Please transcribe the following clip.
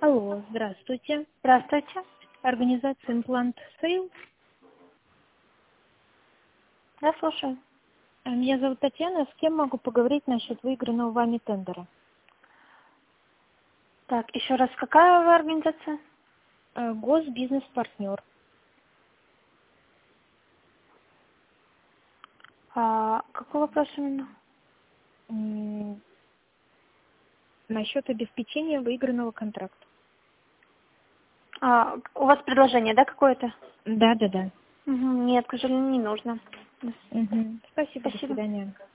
Алло, здравствуйте. Здравствуйте. Организация Implant Sales. Я слушаю. Меня зовут Татьяна. С кем могу поговорить насчет выигранного вами тендера? Так, еще раз, какая вы организация? Госбизнес-партнер. Какой вопрос именно? Насчет обеспечения выигранного контракта. У вас предложение, да, какое-то? Да. Нет, к сожалению, не нужно. Спасибо, до Спасибо. свидания.